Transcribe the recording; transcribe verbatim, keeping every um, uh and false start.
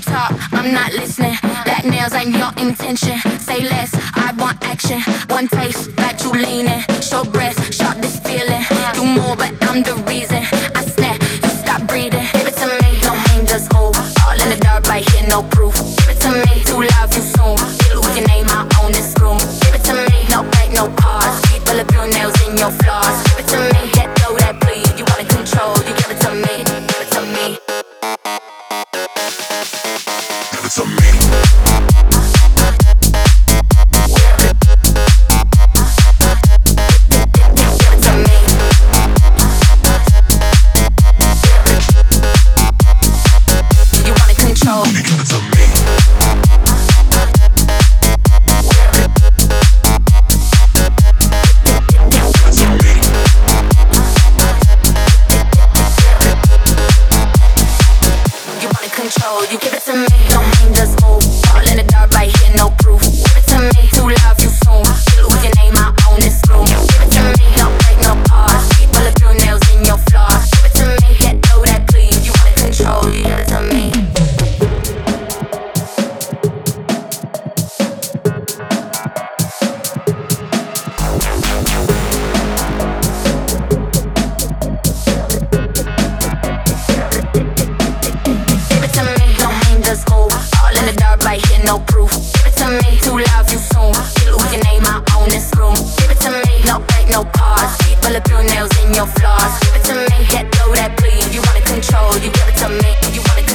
talk, I'm not listening. Black nails ain't your intention. Say less, I want action. One taste, got you leaning. Show breath, short this feeling. Do more, but I'm the reason. I snap, you stop breathing. Give it to me, don't mean just move. All in the dark, by hitting no proof. Give it to me, too loud, you soon. Lose your name, I own this room. Give it to me, no break, no pause. Keep all of your nails in your flaws. Give it to me, that blow, that bleed. You want to control, you give it to me. Give it to me. Give it to me. You give it to me, don't mean just move. All in the dark, right here, no proof. Give it to me, too loud, you soon. Lose your name, I own this room. Give it to me, no break, no pause. Keep all of your nails in your flaws. Give it to me, that blow, that bleed. You want to control, you give it to me. No proof. Give it to me, too loud, you soon. Lose your name, I own this room. Give it to me, no break, no pause. Keep all of your nails in your flaws. Give it to me, that blow, that bleed. You wanna control, you give it to me. You wanna